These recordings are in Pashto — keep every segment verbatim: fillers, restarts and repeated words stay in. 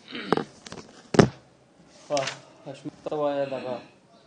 ايش محتوى يا لغة؟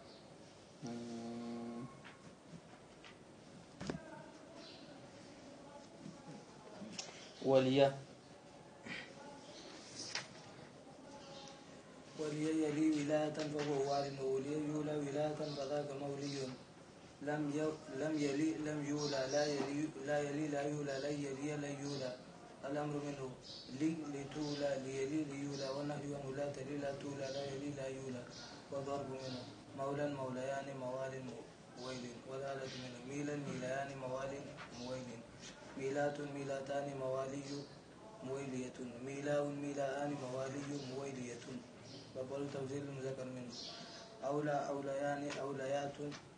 وليا ولي يلي ولاية فهو والد، وولي يولى ولاية فذاك مولي. لم لم يلي لم يولى لا يلي لا يلي لا يولى لا يلي لا يولى. الأمر منه لي لتولى ليلي ليولى، والنهي عنه لا تلي لا تولى لا يلي لا يولى. والضرب منه مولا موليان موال مويل، والآلة منه ميلا ميليان موال مويل. ميلات ميلاتان موالي مويلية، ميلاء ميلاءان موالي مويلية. وقول توزيل المذكر منه أولى أوليان أوليات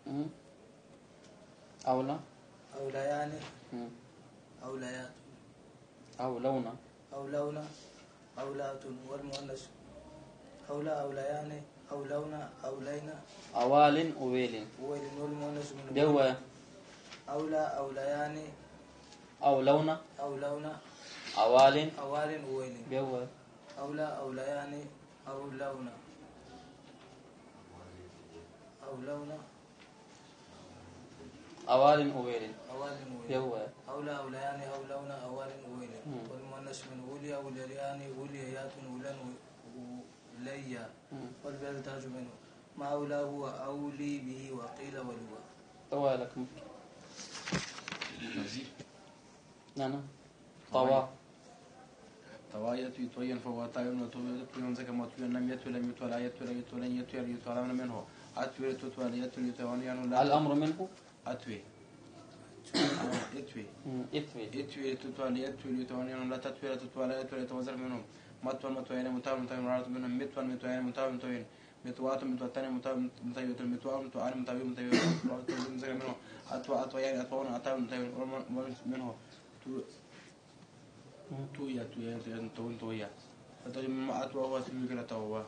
أولى أوليان أوليات أولون أولون أولات. والمؤنث أولى أوليان أولون أولين أوال أويل. ويل. والمؤنث منه جوا أولى أوليان أولون أولون أوال أوال ويل. جوا أولى أوليان أولون أولون أوال أويل. أوال ويل. جوا أولى أوليان أولون أوال ويل. والمؤنث من ولي وليان وليات ولن وليا. والبلد تاج منه ما أولى هو أولي به وقيل ولو. طوالك نعم طوا طوا يتوي تويا فهو طايون وتوي تويون زكى ما توي لم يتوي لم يتوي لا يتوي لا يتوي لن يتوي لا يتوي لم منه أتوي تتوي لا يتوي يتوي يعني لا. الأمر منه أتوي يتوي يتوي يتوي تتوي لا يتوي يتوي يعني لا تتوي لا تتوي لا يتوي يتوزر منهم متوى متوى يعني متوى متوى مرات منهم متوى متوى يعني متوى متوى متوات متوى ثاني متوى متوى متوى متوى يعني متوى متوى متوى منه أتوى أتوى يعني أتوى أتوى متوى منه تويا تويا تويا تويا تويا فتجمع أتوى هو تبيك توى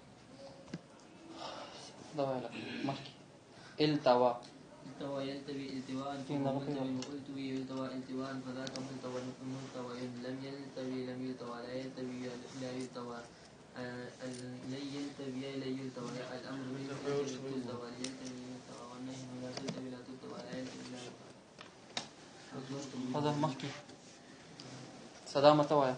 طوالك مكي التوا التوى يلتوي التواء فملتوي يلتوى التواء فذاك ملتوى ملتوى. لم يلتوي لم يلتوى لا يلتوي لا يلتوى. لن يلتوي لا يلتوى. الأمر منه يلتوي يلتوى يلتوى، والنهي لا تلتوي لا تلتوى لا يلتوي لا يلتوى. هذا مكي سلامة توعية.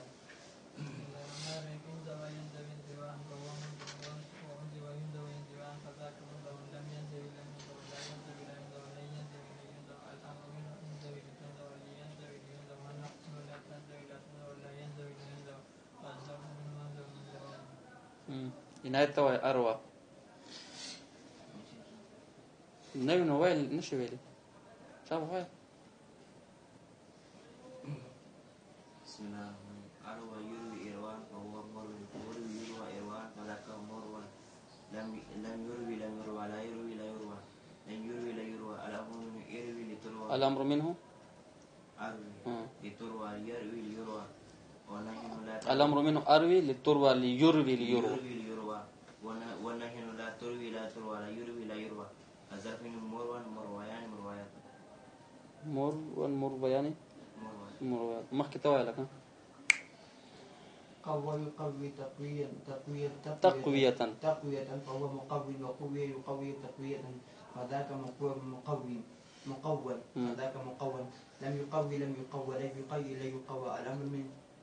نهاية توعية أروى النبي نوال نشويلي شافوا هاي بسم الله أروى يروي إروان فهو مروي يروي يروى إروان فذاك مروى. لم لم يروي لم يروى لا يروي لا يروى. لن يروي لا يروى. الأمر منه يروي لتروى. الأمر منه أروي لتروى يروي ليروى. الأمر منه أروي للتروى ليروي ليروى. والنهي لا تروي لا تروى لا يروي لا يروى. الظرف منه مروى مرويان مرويات. مر والمرويان مرويات. مخك توالك ها قوي يقوي تقوية تقوية تقوية تقوية فهو مقوي وقوي يقوي تقوية فذاك مقوي مقوي مقول فذاك مقول. لم يقوي لم يقوى لا يقوي لا يقوى. الأمر من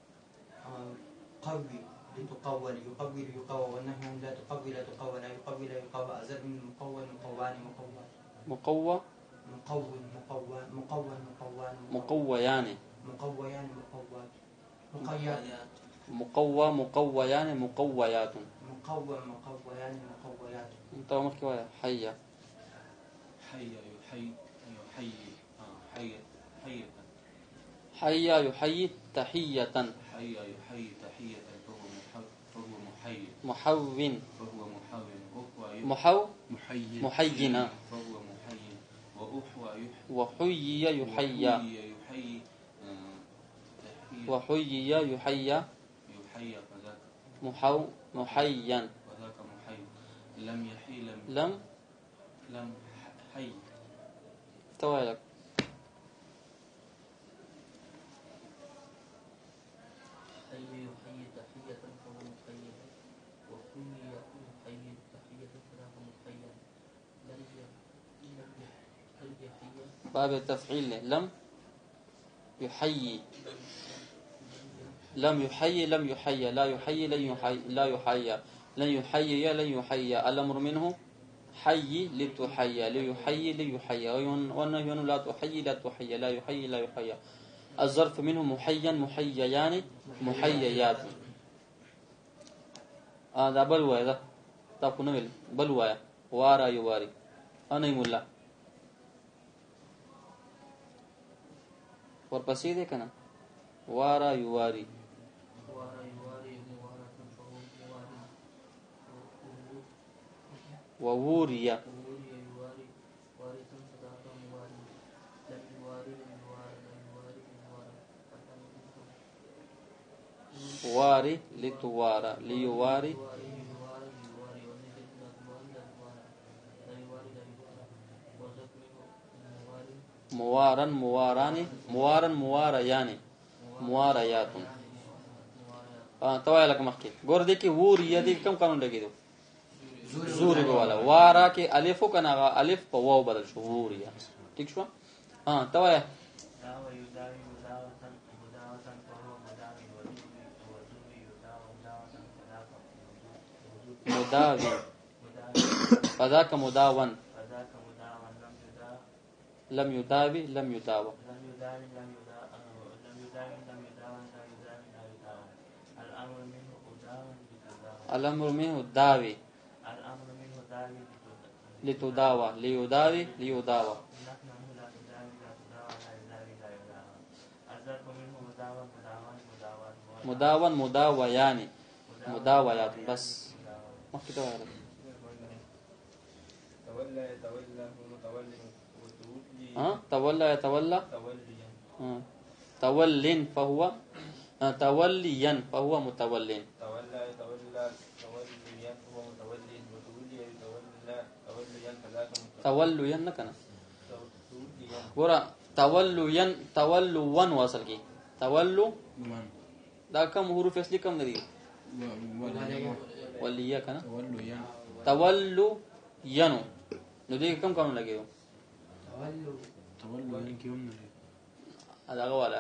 قوي لتقوى يقوي ليقوى، والنهي لا تقوي لا تقوى لا يقوي لا يقوى. أزل من مقوى مقوان مقوى مقوى مقوى مقوى مقوى مقوان مقويان مقويان مقوات مقيات مقوى مقويان مقويات مقوى مقويان مقويات. انت عمرك ويا حية حية يحيي يحيي حية حية حية يحيي تحية حية يحيي تحية فهو فهو محيي محون فهو محون محو محيي محينا فهو محيي وأحوى وحيي يحيى يحيي وحيي يحيى يحيى فذاك محو محيا وذاك محي. لم يحي لم لم لم حي توالك حي يحيي تحية فهو متحيا وحي يحيي تحية فذاك متحيا لم يحيي باب التفعيل لم يحيي لم يحيي لم يحيي لا يحيي لن يحيي لا يحيي لن يحيي لن يحيي الأمر منه حي لتحيي ليحيي ليحيي والنهي لا تحيي لا تحيي لا يحيي لا يحيي الظرف منه محيا محييان محييات اه دا بل وای دا تا کو نو بل وای وارا یواری انای مولا ورپسې ده کنه وارا یواری ووريا واري لتوارى ليواري موارا مواراني موارا موارياني مواريات اه توای لك مخکي ګور دي کې ووريا دي کم قانون لګیدو زوري والا وارا کې الف کنه الف په واو بدل شو ووريا ٹھیک شو ها توای مداوي فذاك مداون لم يداوي لم يداوى الأمر منه داوي لتداوى ليداوي ليداوى مداون مداويان مداويات بس ما كده ولا تولى يتولى متولي ها تولى يتولى ها تولين فهو توليا فهو متولين تولى يتولى توليا فهو متولي وتولي يتولى توليا كذاك توليا نكنا ورا توليا تولوا واصل کی تولوا دا کم حروف اصلي کم ندي ولیا کنا توليا تولوا ینو نو دې کم قانون لګیو تولوا کیوم نه هغه والا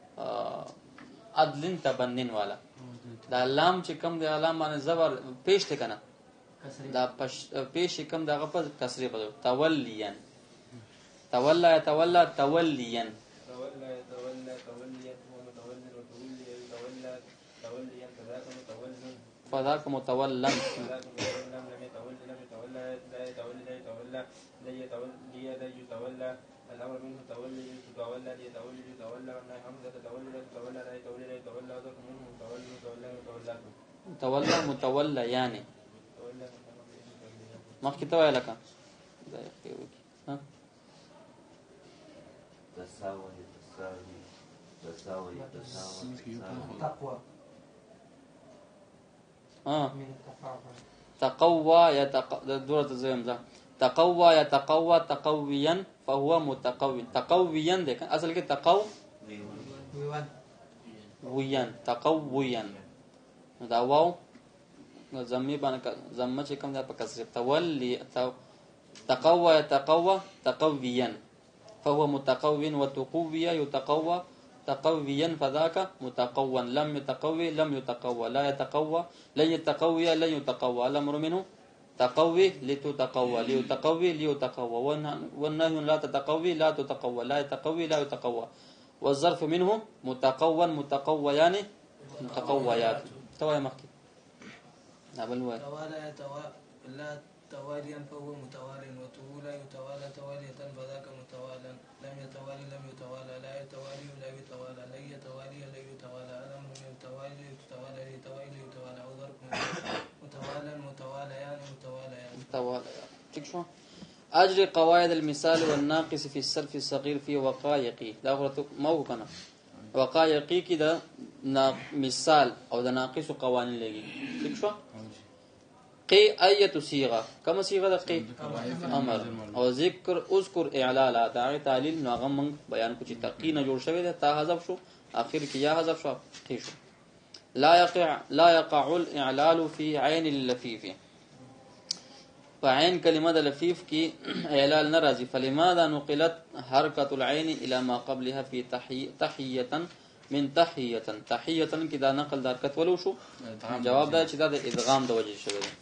عدل تبنن والا دا لام چې کم دی لام باندې زبر پیش ته کنه دا پیش کم دغه په کسری په تولیا تولى يتولى توليا تولى يتولى توليا هو متولي وتولي يتولى توليا كذاك متولي فذاك متولى كذاك متولى لم يتولى لم يتولى لا يتولى لا يتولى لا يتولى لا يتولى الأمر منه تولي يتولى ليتولي يتولى والنهي عنه لا تتولى لا تتولى لا يتولى لا يتولى وذاك منه متولي متولى متولى تولى متولى يعني ما كنت ويا لك ها تساوي تساوي تساوي تساوي تقوى اه من التفاعل تقوى يتق دورة الزيم ذا تقوى يتقوى تقويا فهو متقوي تقويا ده كان اصل کې تقو ويا تقويا دا واو زمي باندې زمه چې کوم دا په کسر تولي تقوى يتقوى تقويا فهو متقوي وتقوي يتقوى تقويا فذاك متقوا لم يتقوي لم يتقوى لا يتقوى لن يتقوي لن يتقوى الأمر منه تقوي لتتقوى ليتقوي ليتقوى والنهي لا تتقوي لا تتقوى لا يتقوي لا يتقوى والظرف منه متقوا متقويان متقويات توي مخكي نابل وين توالى يتولى تواليا فهو متوالي وتولى يتوالى توالية فذاك متوالا لم يتوالي لم يتوالى لا يتوالي لا يتوالى لن يتوالي لا يتوالى الأمر من يتوالي يتوالى يتوالي يتوالى أو ظرف متوالا متواليان متواليان متوالى ٹھیک شو اجري قواعد المثال والناقص في الصرف الصغير في وقائقي دا غلط مو کنه وقائقي کی دا مثال او دا ناقص قوانین لګي ٹھیک شو قي ايه صيغه كما صيغه د قي امر او ذکر اذكر اعلالا دا تعلیل ناغم بیان کو چې تقین جوړ شوی دا تا حذف شو اخر کې یا حذف شو قي شو لا يقع لا يقع الاعلال في عين اللفيف فعين كلمه لفيف کی اعلال ناراضي فلماذا نقلت حركه العين الى ما قبلها في تحيه تحيه من تحيه تحيه کی دا نقل د حرکت ولو شو جواب دا چې دا د ادغام د وجه شوی دی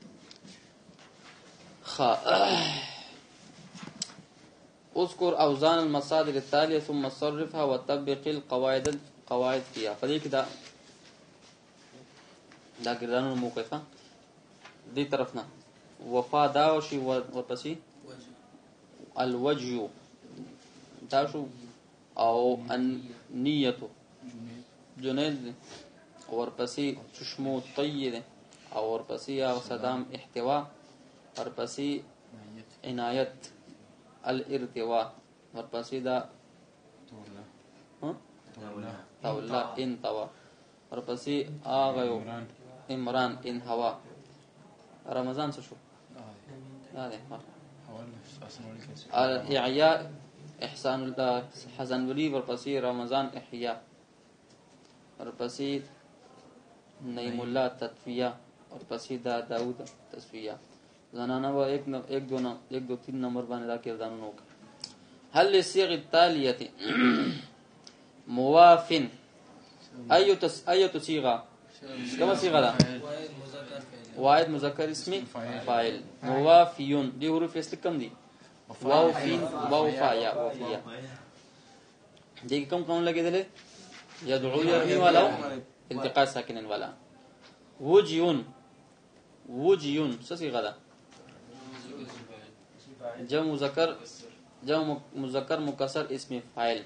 خ اذكر اوزان المصادر التاليه ثم صرفها وطبق القواعد القواعد فيها فدې کې دا دا ګردانو موقفه دې طرف نه وفا دا او شی ورپسې الوجه دا شو او النیه جنید ورپسې چشمو طیب او ورپسې او صدام احتوا ورپسې عنایت الارتواء ورپسې دا تولا انتوا ورپسې آغا عمران ان هوا رمضان څه شو هذا الاعياء احسان الله حسن ولي ورپسې رمضان احياء ورپسې نعیم الله تطفیہ ورپسې دا داوود تصفیہ زنانه و ایک نو ایک دو نو ایک دو تین نمبر باندې دا کردانو نو هل الصيغ التاليه موافن ايو تس ايو صيغه كما صيغه ده واحد مذکر اسمی فاعل موافیون دی حروف اصل کم دی واو فین واو فا یا وفیا دی کم کم لگے دلے یدعو یرمی والا التقاء ساکنن والا وجیون وجیون سسی غدا جمع مذکر جمع مذکر مکسر اسم فاعل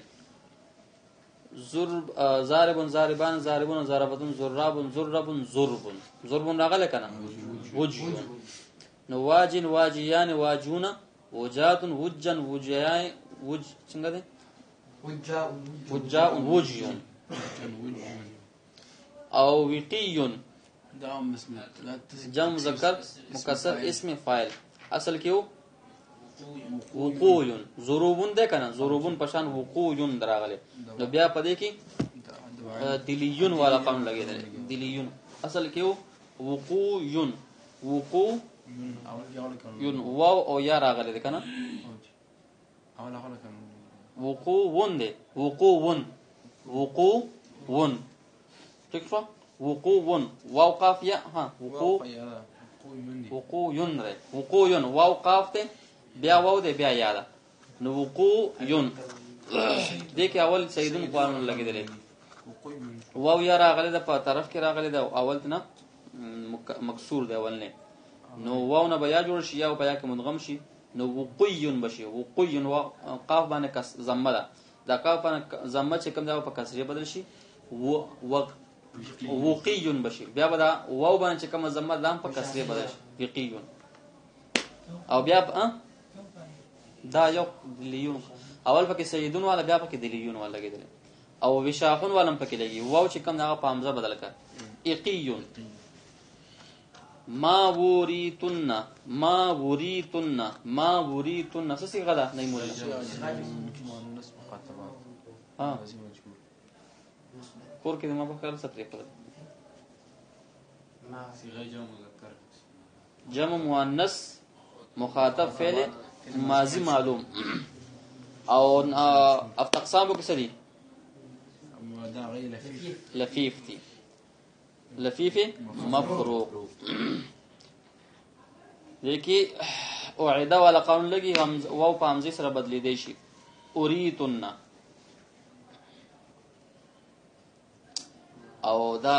ضرب ضاربون ضاربان ضاربون ضربتون ضرابون ضربون ضربون ضربون راغله کنه وجون نو واجن واجیان واجون وجات وجن وجیان وج څنګه ده وجا وجا وجون او وقیون دا اسم جمع مذکر مکسر اسم فاعل اصل کیو وقویون ضروبون ده کنه ضروبون پشان وقویون دراغله نو بیا پدې کې دلیون والا قانون لګیدل دلیون اصل کې وقویون وقو یون واو او یا راغله ده کنه اول اول کنه وقوون ده وقوون وقوون ٹھیک شو وقوون واو قاف یا ها وقو وقویون ده وقویون واو قاف ته بیا واو ده بیا یا ده نو وقویون دې کې اول سیدون قانون لګیدل واو یا راغله د په طرف کې راغله د اول نه مکسور دی اول نه نو واو نه بیا جوړ شي یا بیا کې مدغم شي نو وقیون بشي وقیون وا قاف باندې کس زمه ده دا قاف باندې زمه چې کوم دا په کسره بدل شي و وقیون بشي بیا بدا واو باندې چې کوم زمه دام په کسره بدل شي وقیون او بیا دا یو لیون اول پکې سیدون والا بیا پکې دلیون والا لګیدل او وشاخون والا پکې لګي واو چې کوم دا په حمزه بدل کړ اقیون ما وریتن ما وریتن ما وریتن څه څه غدا نه مولا مؤنث مخاطبه ها کور کې ما په کار ستري کړل ما صيغه جمع مذکر جمع مؤنث مخاطب فعل ماضی معلوم او افت اقسامو کې سړي دا غیر لفیف لفیف دي لفیف مفروق لیکي اوعده ولا قانون لګي هم واو په همزه سره بدلی دی شي اوریتن او دا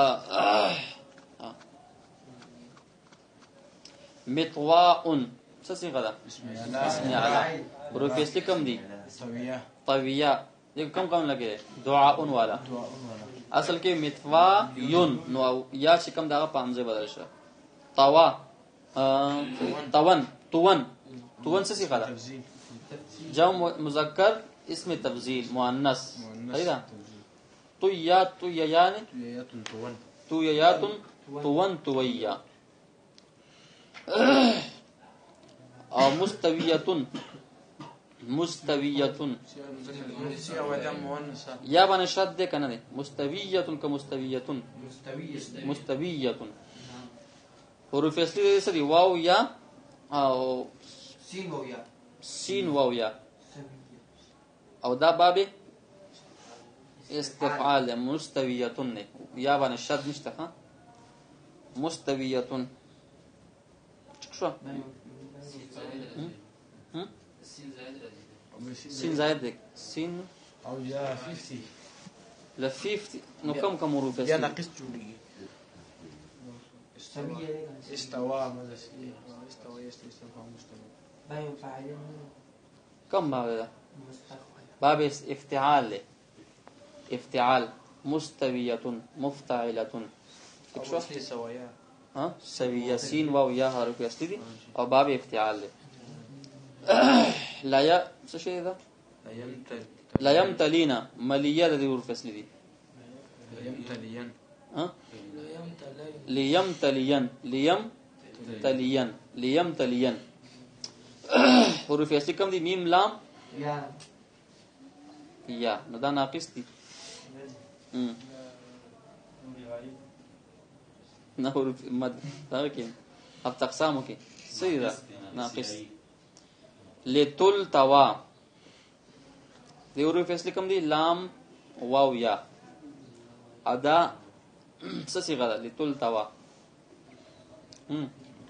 مطواء څه څه غدا اسم اسم اعلی حروف اصلي کم دي طویه طویہ دې کم کم لګي دعاء والا اصل کې متوا یون نو یا چې کم دغه په همزه بدل شو طوا توان توان توان څه څه غدا جمع مذکر اسم تفضیل مؤنث صحیح طیات طیان طویات توان طیات توان طویا او مستویتن مستویتون سیغه واحده مؤنثه یا باندې شد ده کنه ده مستویتون که مستویتون مستویتون حروف اصلي سری واو یا او سین و یا سین واو یا او دا باب استفعال مستویتون نه یا باندې شد نشته ها مستویتون شو سين زائد ديك سين او یا خمسين ل خمسين نو كم كم حروف یا اصلي ناقص جوړیږي استوى ماذا استوى استوى استوى مستوى باين فاعلين كم باب ده باب افتعال افتعال مستوية مفتعلة او اصلي سوايا ها سوية سين واو يا حروف اصلي دي او باب افتعال ده لا يا څه شي ده لا يمتلينا مليه د حروف اصلي دي يمتلين ها ليمتلين ليمتلين ليمتلين حروف اصلي کوم دي ميم لام یا یا نو دا ناقص دي ام نه حروف مد دا کې اب تقسامو کې صحیح ده ناقص لتل توا دی حروف اصلي کوم دي لام واو یا ادا څه صيغه ده لتل توا هم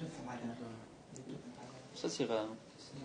څه صيغه ده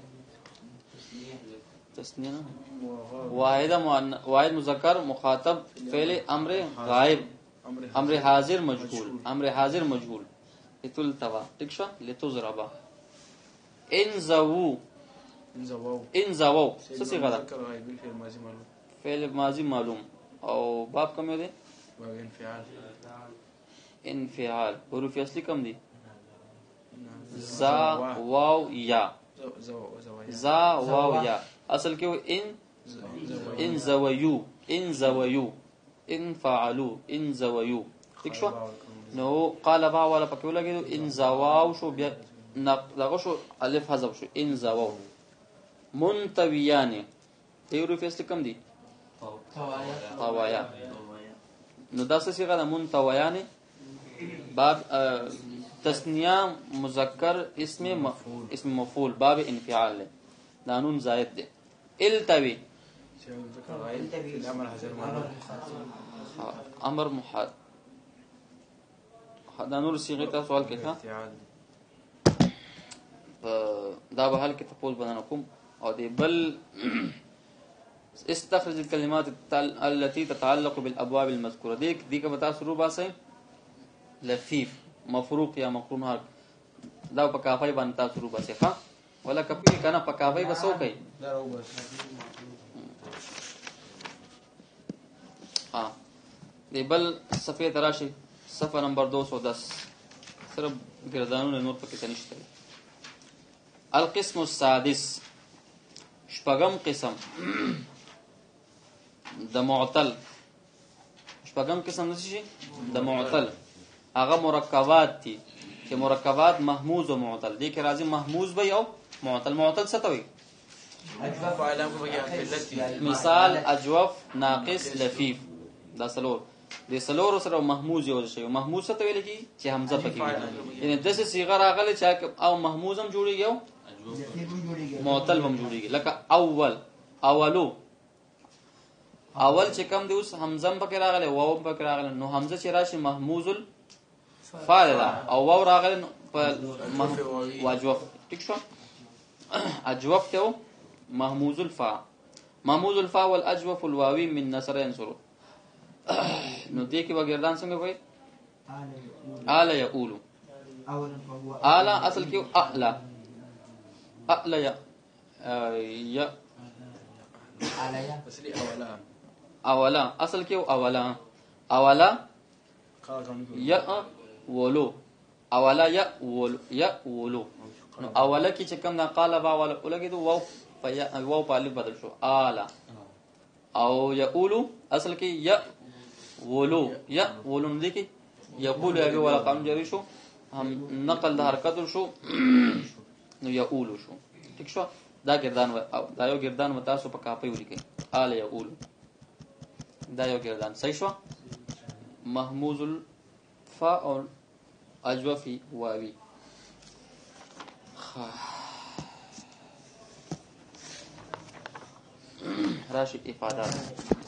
تسنیه نه واحد مؤنث واحد مذکر مخاطب فعل امر غائب امر حاضر مجهول امر حاضر مجهول لتل توا ٹھیک شو لتضرب ان زو انزواو ان زو څه صيغه ده ذكر غائب الفعل الماضي معلوم فعل ماضی معلوم او باب کوم دی باب انفعال انفعال حروف اصلي کوم دي زا واو یا زا واو یا اصل کې و ان ان زویو ان زویو ان فعلوا ان زویو ٹھیک شو نو قال با ولا پکې ولګیدو ان زواو شو بیا دغه شو الف حذف شو ان زواو منتویان دی حروف اصلي کوم دي طوایا نو دا څه صيغه ده منتویان باب تسنیه مذکر اسم مفعول اسم مفعول باب انفعال دا نون زائد ده التوی ذكر غائب الامر حاضر معلوم امر محاد دا نور صيغه ته سوال کې ښه دا به حل کې تفول بنانه کوم او دی بل استخرج الكلمات التي تتعلق بالابواب المذكوره ديك دي که بتا شروع باسه لفيف مفروق یا مقرون حرف دا په کافای باندې تا شروع باسه ها ولا کپی کنه په کافای بسو کوي دا راو بس ها دی بل صفحه تراشی صفحه نمبر دو سو دس صرف گردانونه نور پکې نشته القسم السادس شپږم قسم د معطل شپږم قسم نشي د معطل هغه مرکبات دي چې مرکبات محموز او معطل دي کې راځي محموز وي او معطل معطل څه ته وي اجوف علامه بګه فلتي مثال اجوف ناقص لفيف دا سلور د سلور سره محموز یو شي محموز څه ته ویل کی چې حمزه پکې وي یعنی دغه صيغه راغله چې او محموز هم جوړیږي او معطل هم جوړیږي لکه اول اولو اول چې کوم دی اوس حمزه پکې راغله واو پکې راغله نو حمزه چې راشي محموز الفاعل او واو راغله په واجوف ٹھیک شو اجوف ته محموز الفاء محموز الفاء والاجوف الواوي من نصر ينصر نو دې کې وګردان څنګه وای اعلى يقول اعلى اصل کې اعلى اعلى يا يا عليا اصلي اولا اولا اصل کې اولا اولا قال یا ولو اولا یا ولو یا ولو نو اولا کې چې کوم نه قال با ولا ولګي دو واو په یا واو په الف بدل شو اعلى او يقولو اصل کې یا ولو یا ولو نه کې يقول یا ولا قام جری شو هم نقل د حرکت شو نو يقولو شو ٹھیک شو دا ګردان و دا یو ګردان و تاسو په کاپي ولیکئ آل یقول دا یو ګردان صحیح شو محموز الفاء او اجوفي واوي راشد افادات